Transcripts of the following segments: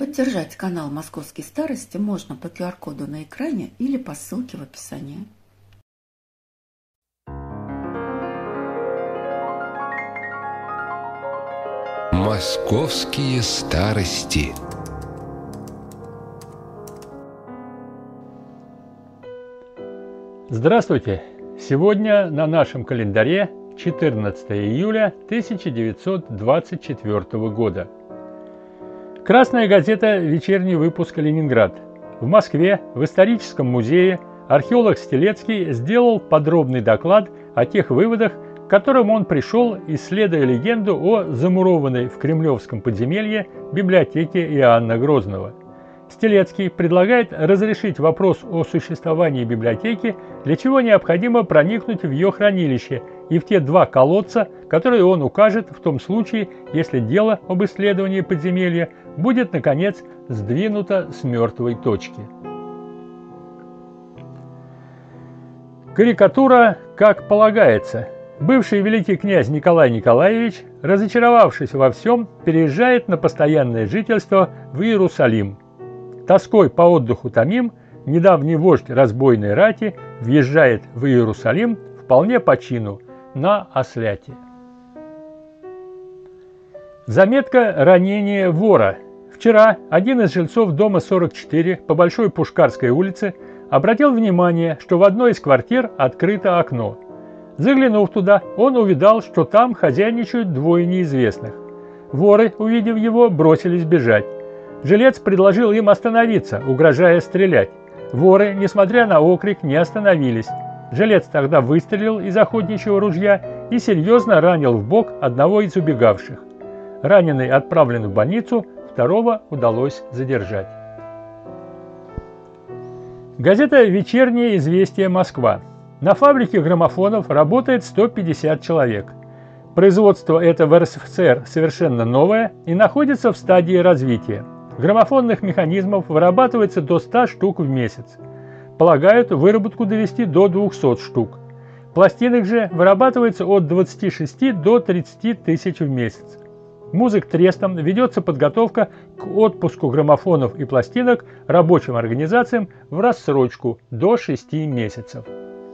Поддержать канал «Московские старости» можно по QR-коду на экране или по ссылке в описании. «Московские старости». Здравствуйте! Сегодня на нашем календаре 14 июля 1924 года. Красная газета «Вечерний выпуск Ленинград». В Москве, в историческом музее, археолог Стелецкий сделал подробный доклад о тех выводах, к которым он пришел, исследуя легенду о замурованной в кремлевском подземелье библиотеке Иоанна Грозного. Стелецкий предлагает разрешить вопрос о существовании библиотеки, для чего необходимо проникнуть в ее хранилище и в те два колодца, которые он укажет в том случае, если дело об исследовании подземелья будет, наконец, сдвинуто с мертвой точки. Карикатура, как полагается. Бывший великий князь Николай Николаевич, разочаровавшись во всем, переезжает на постоянное жительство в Иерусалим. Тоской по отдыху томим, недавний вождь разбойной рати въезжает в Иерусалим вполне по чину, на осляте. Заметка ранения вора. Вчера один из жильцов дома 44 по Большой Пушкарской улице обратил внимание, что в одной из квартир открыто окно. Заглянув туда, он увидал, что там хозяйничают двое неизвестных. Воры, увидев его, бросились бежать. Жилец предложил им остановиться, угрожая стрелять. Воры, несмотря на окрик, не остановились. Жилец тогда выстрелил из охотничьего ружья и серьезно ранил в бок одного из убегавших. Раненый отправлен в больницу, второго удалось задержать. Газета «Вечернее известие Москва». На фабрике граммофонов работает 150 человек. Производство это в РСФСР совершенно новое и находится в стадии развития. Граммофонных механизмов вырабатывается до 100 штук в месяц. Полагают выработку довести до 200 штук. Пластинок же вырабатывается от 26 до 30 тысяч в месяц. Музык трестом ведется подготовка к отпуску граммофонов и пластинок рабочим организациям в рассрочку до 6 месяцев.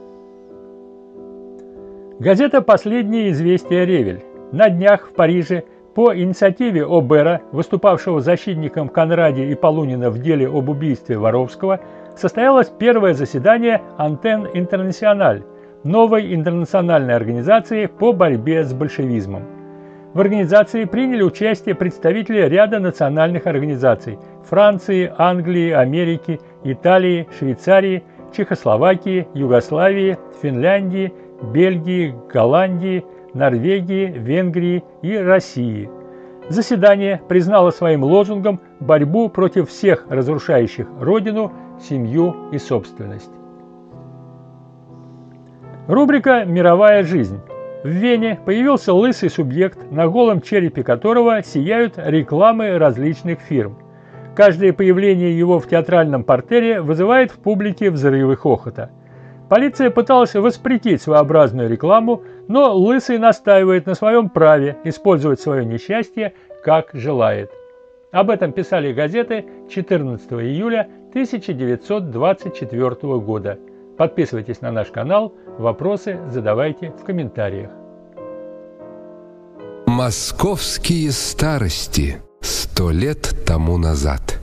Газета «Последнее известие Ревель». На днях в Париже по инициативе Обера, выступавшего защитником Конради и Полунина в деле об убийстве Воровского, состоялось первое заседание «Антен Интернациональ», новой интернациональной организации по борьбе с большевизмом. В организации приняли участие представители ряда национальных организаций – Франции, Англии, Америки, Италии, Швейцарии, Чехословакии, Югославии, Финляндии, Бельгии, Голландии, Норвегии, Венгрии и России. Заседание признало своим лозунгом борьбу против всех разрушающих родину, семью и собственность. Рубрика «Мировая жизнь». В Вене появился лысый субъект, на голом черепе которого сияют рекламы различных фирм. Каждое появление его в театральном партере вызывает в публике взрывы хохота. Полиция пыталась воспретить своеобразную рекламу, но Лысый настаивает на своем праве использовать свое несчастье, как желает. Об этом писали газеты 14 июля 1924 года. Подписывайтесь на наш канал, вопросы задавайте в комментариях. «Московские старости» 100 лет тому назад.